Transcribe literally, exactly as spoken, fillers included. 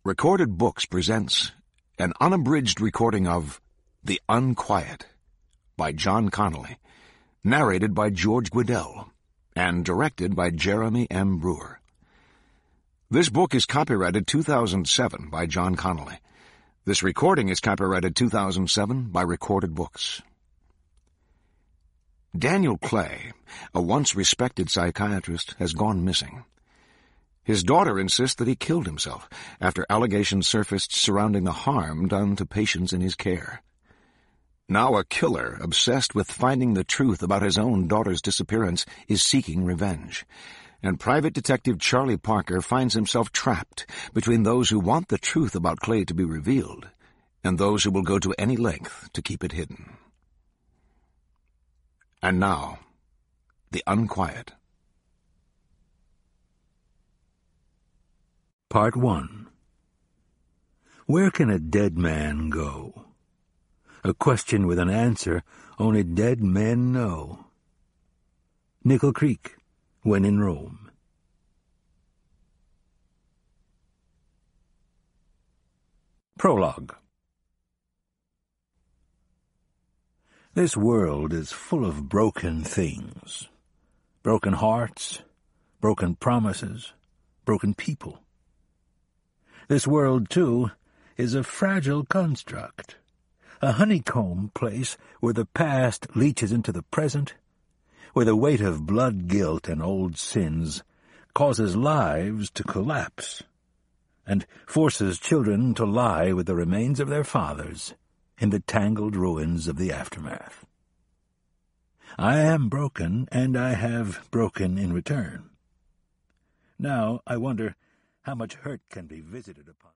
Recorded Books presents an unabridged recording of The Unquiet by John Connolly, narrated by George Guidell, and directed by Jeremy M. Brewer. This book is copyrighted two thousand seven by John Connolly. This recording is copyrighted two thousand seven by Recorded Books. Daniel Clay, a once respected psychiatrist, has gone missing. His daughter insists that he killed himself after allegations surfaced surrounding the harm done to patients in his care. Now a killer, obsessed with finding the truth about his own daughter's disappearance, is seeking revenge. And Private Detective Charlie Parker finds himself trapped between those who want the truth about Clay to be revealed and those who will go to any length to keep it hidden. And now, The Unquiet. Part one. Where can a dead man go? A question with an answer only dead men know. Nickel Creek, When in Rome. Prologue. This world is full of broken things. Broken hearts, broken promises, broken people. This world, too, is a fragile construct, a honeycomb place where the past leaches into the present, where the weight of blood guilt and old sins causes lives to collapse, and forces children to lie with the remains of their fathers in the tangled ruins of the aftermath. I am broken, and I have broken in return. Now I wonder how much hurt can be visited upon.